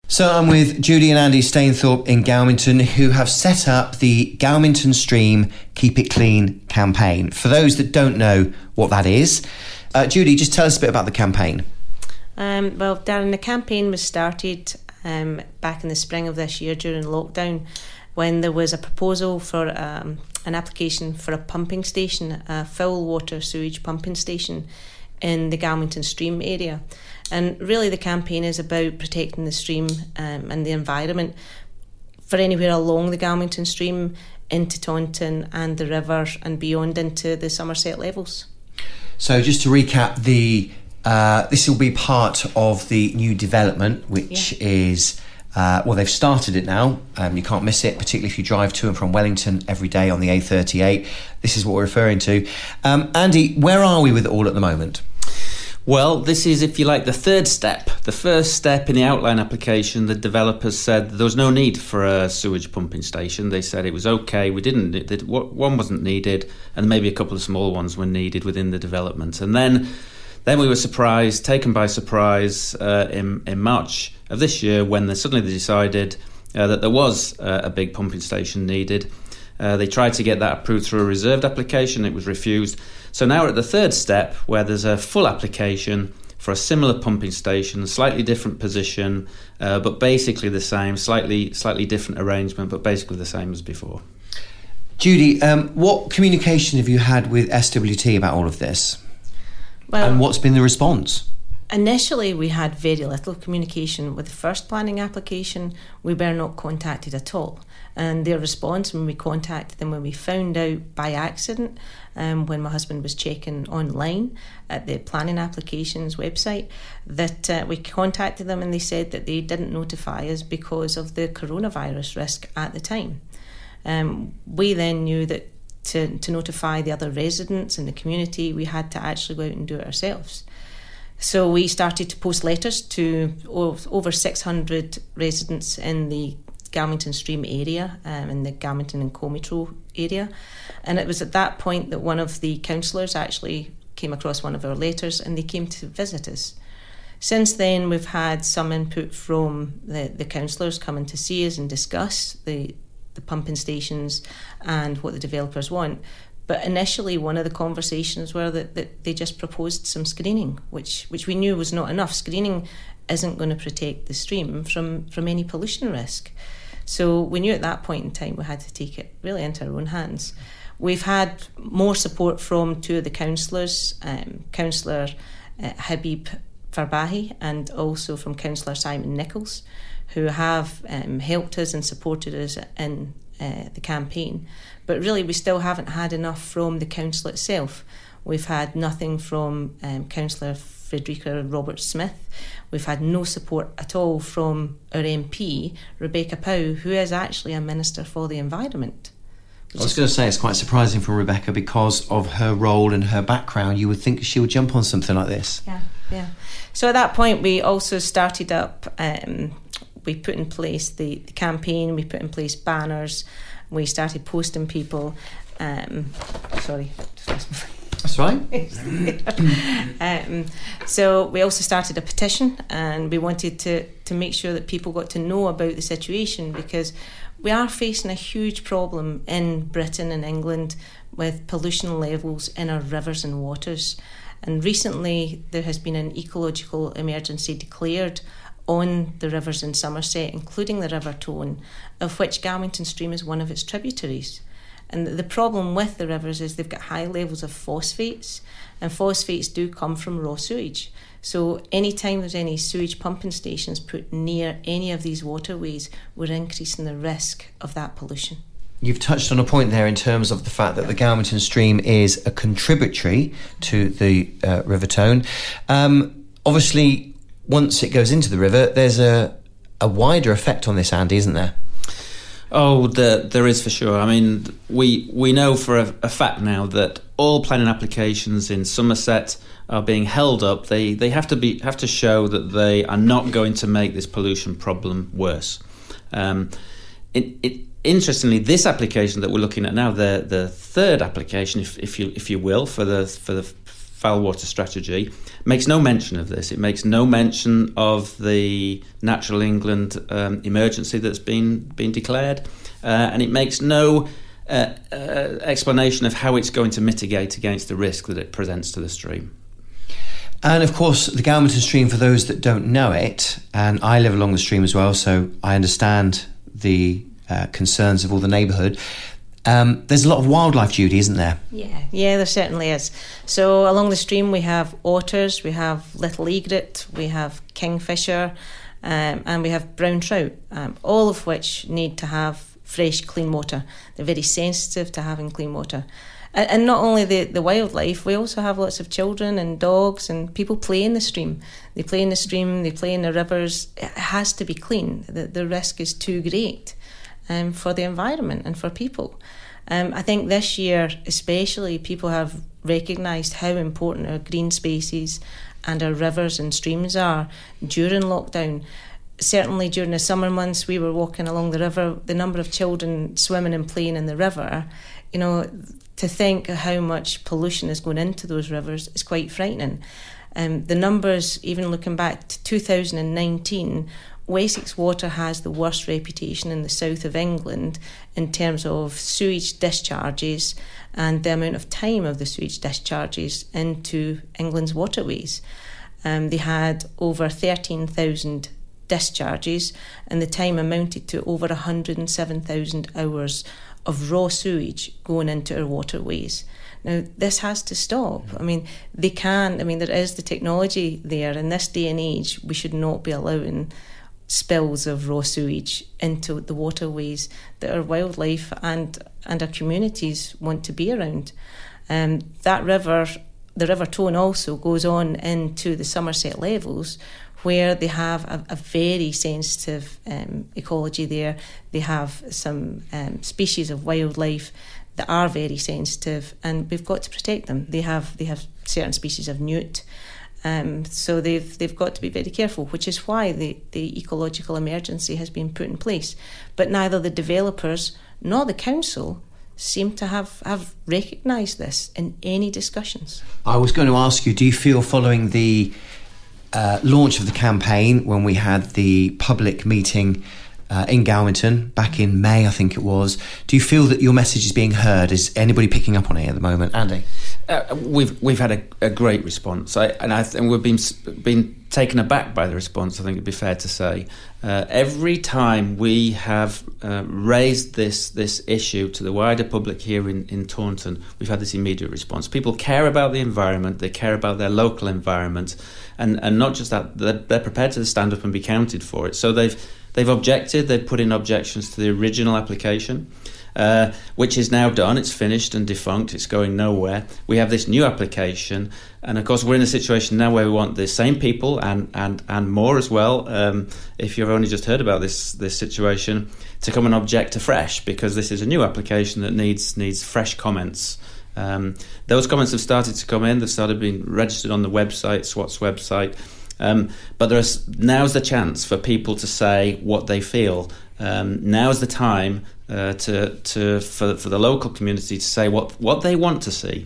So I'm with Judy and Andy Stainthorpe in Galmington, who have set up the Galmington Stream Keep It Clean campaign. For those that don't know what that is, Judy, just tell us a bit about the campaign. Well, Darren, the campaign was started back in the spring of this year during lockdown, when there was a proposal for an application for a pumping station, a foul water sewage pumping station in the Galmington Stream area. And really the campaign is about protecting the stream and the environment for anywhere along the Galmington Stream, into Taunton and the river and beyond into the Somerset levels. So just to recap, this will be part of the new development, which is... they've started it now. You can't miss it, particularly if you drive to and from Wellington every day on the A38. This is what we're referring to. Andy, where are we with it all at the moment? Well, this is, if you like, the third step. The first step in the outline application, the developers said there was no need for a sewage pumping station. They said it was okay. One wasn't needed, and maybe a couple of small ones were needed within the development. And then we were taken by surprise in March of this year when they decided that there was a big pumping station needed. They tried to get that approved through a reserved application. It was refused. So now we're at the third step, where there's a full application for a similar pumping station, slightly different position, but basically the same, slightly different arrangement, but basically the same as before. Judy, what communication have you had with SWT about all of this? Well, and what's been the response? Initially, we had very little communication. With the first planning application, we were not contacted at all. And their response when we contacted them, when we found out by accident, when my husband was checking online at the planning applications website, that we contacted them and they said that they didn't notify us because of the coronavirus risk at the time. We then knew that to notify the other residents in the community, we had to actually go out and do it ourselves. So we started to post letters to over 600 residents in the Galmington Stream area, in the Galmington and Comitro area. And it was at that point that one of the councillors actually came across one of our letters and they came to visit us. Since then, we've had some input from the councillors coming to see us and discuss the pumping stations and what the developers want. But initially, one of the conversations were that they just proposed some screening, which we knew was not enough. Screening isn't going to protect the stream from any pollution risk. So we knew at that point in time we had to take it really into our own hands. We've had more support from two of the councillors, Councillor Habib Farbahi and also from Councillor Simon Nichols, who have helped us and supported us in the campaign. But really we still haven't had enough from the council itself. We've had nothing from Councillor Frederica Roberts-Smith. We've had no support at all from our MP, Rebecca Pow, who is actually a Minister for the Environment. I was going to say it's quite surprising from Rebecca because of her role and her background. You would think she would jump on something like this. Yeah. So at that point we also started up, we put in place the campaign, we put in place banners, we started posting people. Sorry, just lost my... That's right. So we also started a petition, and we wanted to make sure that people got to know about the situation, because we are facing a huge problem in Britain and England with pollution levels in our rivers and waters. And recently there has been an ecological emergency declared on the rivers in Somerset, including the River Tone, of which Galmington Stream is one of its tributaries. And the problem with the rivers is they've got high levels of phosphates, and phosphates do come from raw sewage. So anytime there's any sewage pumping stations put near any of these waterways, we're increasing the risk of that pollution. You've touched on a point there in terms of the fact that the Galmington Stream is a contributory to the River Tone. Obviously, once it goes into the river, there's a wider effect on this, Andy, isn't there? Oh, there is for sure. I mean, we know for a fact now that all planning applications in Somerset are being held up. They have to show that they are not going to make this pollution problem worse. Interestingly, this application that we're looking at now, the third application, if you will, for the foul water strategy makes no mention of this. It makes no mention of the Natural England emergency that's been declared, and it makes no explanation of how it's going to mitigate against the risk that it presents to the stream. And of course, the Galminton stream, for those that don't know it, and I live along the stream as well, so I understand the concerns of all the neighbourhood. There's a lot of wildlife, Judy, isn't there? Yeah, there certainly is. So along the stream we have otters, we have little egret, we have kingfisher, and we have brown trout, all of which need to have fresh, clean water. They're very sensitive to having clean water. And not only the wildlife, we also have lots of children and dogs, and people play in the stream. They play in the stream, they play in the rivers. It has to be clean. The risk is too great for the environment and for people. I think this year especially, people have recognised how important our green spaces and our rivers and streams are during lockdown. Certainly during the summer months, we were walking along the river, the number of children swimming and playing in the river, to think how much pollution is going into those rivers is quite frightening. The numbers, even looking back to 2019, Wessex Water has the worst reputation in the south of England in terms of sewage discharges and the amount of time of the sewage discharges into England's waterways. They had over 13,000 discharges, and the time amounted to over 107,000 hours of raw sewage going into our waterways. Now, this has to stop. There is the technology there. In this day and age, we should not be allowing spills of raw sewage into the waterways that our wildlife and our communities want to be around. That river, the River Tone, also goes on into the Somerset Levels, where they have a very sensitive ecology there. They have some species of wildlife that are very sensitive, and we've got to protect them. They have certain species of newt, so they've got to be very careful, which is why the ecological emergency has been put in place. But neither the developers nor the council seem to have recognised this in any discussions. I was going to ask you, do you feel, following the launch of the campaign, when we had the public meeting in Galminton back in May, I think it was, do you feel that your message is being heard? Is anybody picking up on it at the moment? Andy? We've had a great response, and we've been taken aback by the response, I think it'd be fair to say. Every time we have raised this issue to the wider public here in Taunton, we've had this immediate response. People care about the environment, they care about their local environment, and not just that, they're prepared to stand up and be counted for it. So they've objected, they've put in objections to the original application, which is now done. It's finished and defunct. It's going nowhere. We have this new application, and of course we're in a situation now where we want the same people and more as well, if you've only just heard about this situation, to come and object afresh, because this is a new application that needs fresh comments. Those comments have started to come in. They've started being registered on the website, SWAT's website. But now's the chance for people to say what they feel. Now's the time for the local community to say what they want to see,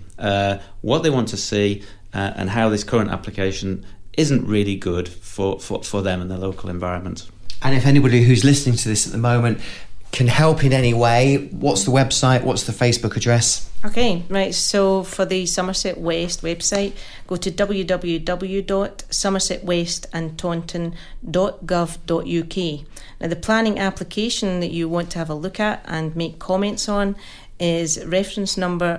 and how this current application isn't really good for them and their local environment. And if anybody who's listening to this at the moment can help in any way, what's the website, what's the Facebook address? Okay, right, so for the Somerset West website, go to www.somersetwestandtaunton.gov.uk. Now, the planning application that you want to have a look at and make comments on is reference number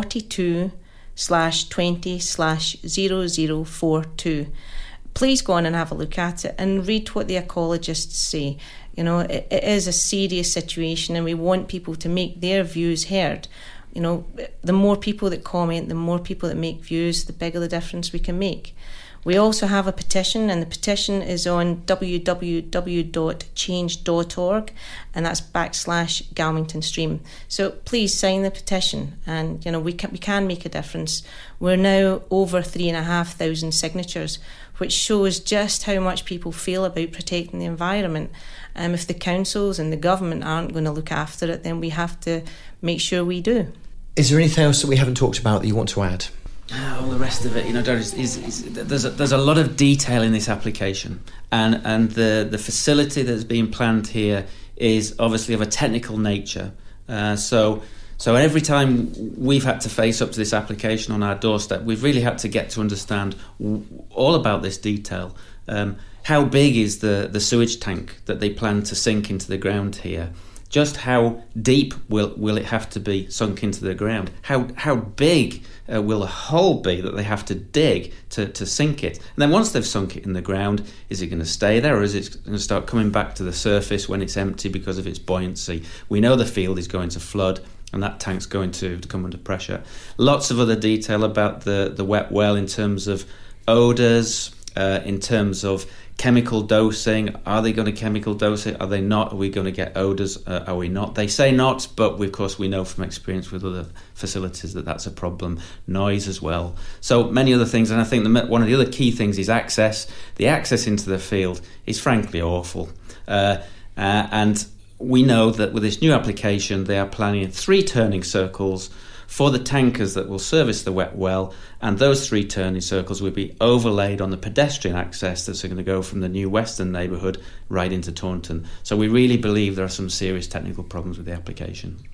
42/20/0042. Please go on and have a look at it and read what the ecologists say. It is a serious situation, and we want people to make their views heard. The more people that comment, the more people that make views, the bigger the difference we can make. We also have a petition, and the petition is on www.change.org, and that's /Galminton Stream. So please sign the petition, and we can make a difference. We're now over 3,500 signatures, which shows just how much people feel about protecting the environment. If the councils and the government aren't going to look after it, then we have to make sure we do. Is there anything else that we haven't talked about that you want to add? All the rest of it, there's a lot of detail in this application, and the facility that's being planned here is obviously of a technical nature. So every time we've had to face up to this application on our doorstep, we've really had to get to understand all about this detail. How big is the sewage tank that they plan to sink into the ground here? Just how deep will it have to be sunk into the ground? How big will the hole be that they have to dig to sink it? And then once they've sunk it in the ground, is it going to stay there, or is it going to start coming back to the surface when it's empty because of its buoyancy? We know the field is going to flood, and that tank's going to come under pressure. Lots of other detail about the wet well in terms of odours, in terms of chemical dosing. Are they going to chemical dose it? Are they not? Are we going to get odours? Are we not? They say not, but of course we know from experience with other facilities that that's a problem. Noise as well. So many other things, and I think one of the other key things is access. The access into the field is frankly awful. And we know that with this new application, they are planning 3 turning circles for the tankers that will service the wet well, and those 3 turning circles will be overlaid on the pedestrian access that's going to go from the new Western neighbourhood right into Taunton. So we really believe there are some serious technical problems with the application.